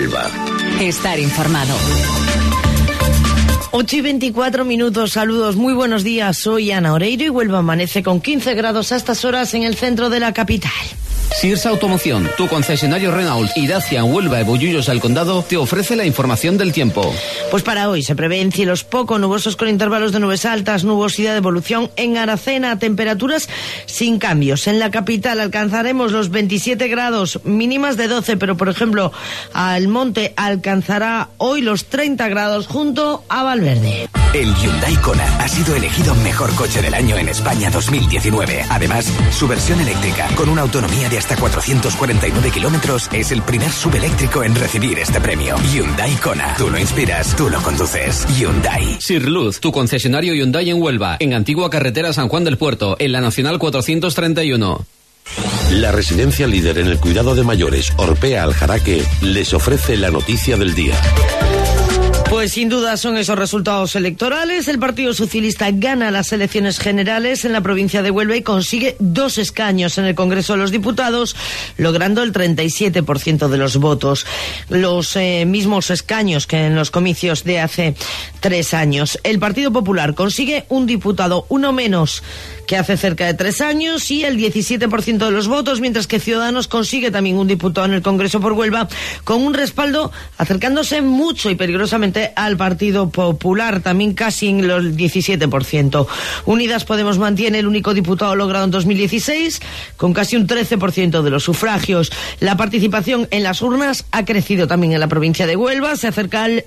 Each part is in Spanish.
Huelva. Estar informado. 8:24, saludos, muy buenos días, soy Ana Oreiro y Huelva amanece con 15 grados a estas horas en el centro de la capital. Sirsa Automoción, tu concesionario Renault y Dacia en Huelva y Bollullos al Condado, te ofrece la información del tiempo. Pues para hoy se prevén cielos poco nubosos con intervalos de nubes altas, nubosidad de evolución en Aracena, temperaturas sin cambios. En la capital alcanzaremos los 27 grados, mínimas de 12, pero por ejemplo al monte alcanzará hoy los 30 grados junto a Valverde. El Hyundai Kona ha sido elegido mejor coche del año en España 2019. Además, su versión eléctrica, con una autonomía de hasta 449 kilómetros, es el primer subeléctrico en recibir este premio. Hyundai Kona. Tú lo inspiras, tú lo conduces. Hyundai. Sirluz, tu concesionario Hyundai en Huelva, en Antigua Carretera San Juan del Puerto, en la Nacional 431. La residencia líder en el cuidado de mayores, Orpea Aljaraque, les ofrece la noticia del día. Pues sin duda son esos resultados electorales. El Partido Socialista gana las elecciones generales en la provincia de Huelva y consigue 2 escaños en el Congreso de los Diputados, logrando el 37% de los votos. Los mismos escaños que en los comicios de hace 3 años. El Partido Popular consigue un diputado, uno menos que hace cerca de 3 años, y el 17% de los votos, mientras que Ciudadanos consigue también un diputado en el Congreso por Huelva, con un respaldo acercándose mucho y peligrosamente al Partido Popular, también casi en los 17%. Unidas Podemos mantiene el único diputado logrado en 2016, con casi un 13% de los sufragios. La participación en las urnas ha crecido también en la provincia de Huelva, se acerca al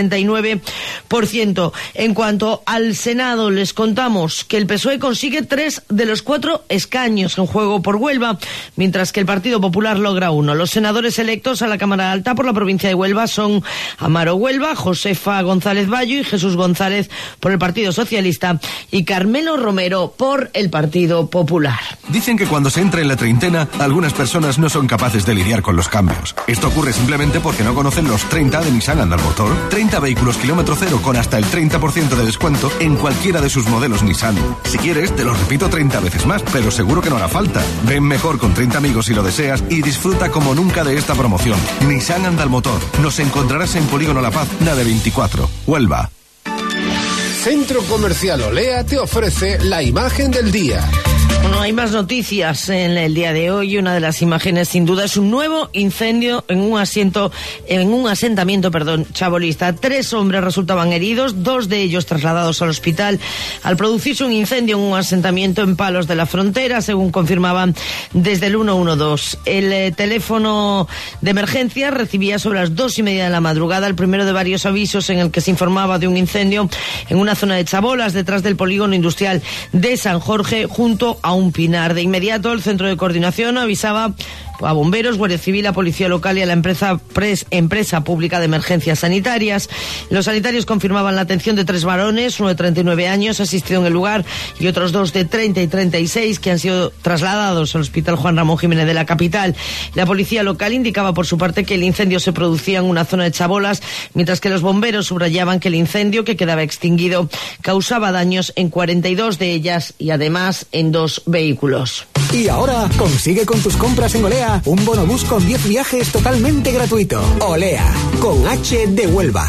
69%. En cuanto al Senado, les contamos que el PSOE consigue 3 de los 4 escaños en juego por Huelva, mientras que el Partido Popular logra 1. Los senadores electos a la Cámara Alta por la provincia de Huelva son Amaro Huelva, Josefa González Bayo y Jesús González por el Partido Socialista y Carmelo Romero por el Partido Popular. Dicen que cuando se entra en la treintena, algunas personas no son capaces de lidiar con los cambios. Esto ocurre simplemente porque no conocen los 30 de Nissan Andalmotor. 30 vehículos kilómetro cero con hasta el 30% de descuento en cualquiera de sus modelos Nissan. Si quieres, te lo repito 30 veces más, pero seguro que no hará falta. Ven mejor con 30 amigos si lo deseas y disfruta como nunca de esta promoción. Nissan Andalmotor. Nos encontrarás en Polígono La Paz, de 24, Huelva. Centro Comercial Olea te ofrece la imagen del día. Bueno, hay más noticias en el día de hoy. Una de las imágenes, sin duda, es un nuevo incendio en un asentamiento chabolista. 3 hombres resultaban heridos, 2 de ellos trasladados al hospital al producirse un incendio en un asentamiento en Palos de la Frontera, según confirmaban desde el 112. El teléfono de emergencia recibía sobre las 2:30 de la madrugada el primero de varios avisos en el que se informaba de un incendio en una zona de chabolas detrás del polígono industrial de San Jorge, junto a un pinar. De inmediato el centro de coordinación avisaba a bomberos, Guardia Civil, a Policía Local y a la empresa pública de emergencias sanitarias. Los sanitarios confirmaban la atención de 3 varones, uno de 39 años asistido en el lugar y otros 2 de 30 y 36 que han sido trasladados al Hospital Juan Ramón Jiménez de la capital. La Policía Local indicaba por su parte que el incendio se producía en una zona de chabolas, mientras que los bomberos subrayaban que el incendio, que quedaba extinguido, causaba daños en 42 de ellas y además en 2 vehículos. Y ahora consigue con tus compras en Olea un bonobús con 10 viajes totalmente gratuito. Olea, con H de Huelva.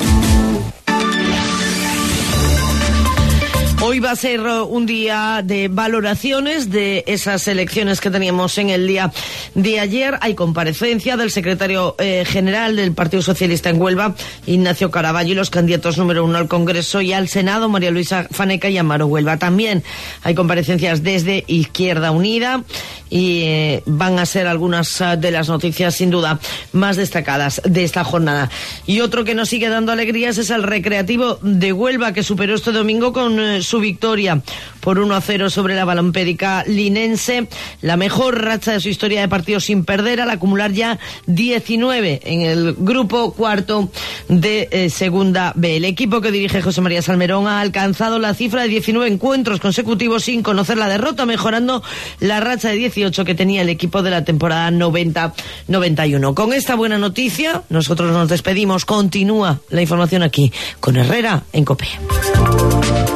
Hoy va a ser un día de valoraciones de esas elecciones que teníamos en el día de ayer. Hay comparecencia del secretario general del Partido Socialista en Huelva, Ignacio Caraballo, y los candidatos número 1 al Congreso y al Senado, María Luisa Faneca y Amaro Huelva. También hay comparecencias desde Izquierda Unida y van a ser algunas de las noticias sin duda más destacadas de esta jornada. Y otro que nos sigue dando alegrías es el Recreativo de Huelva, que superó este domingo con su victoria por 1-0 sobre la Balompédica linense, la mejor racha de su historia de partidos sin perder, al acumular ya 19 en el grupo cuarto de Segunda B. El equipo que dirige José María Salmerón ha alcanzado la cifra de 19 encuentros consecutivos sin conocer la derrota, mejorando la racha de 18 que tenía el equipo de la temporada 90-91. Con esta buena noticia, nosotros nos despedimos. Continúa la información aquí con Herrera en COPE.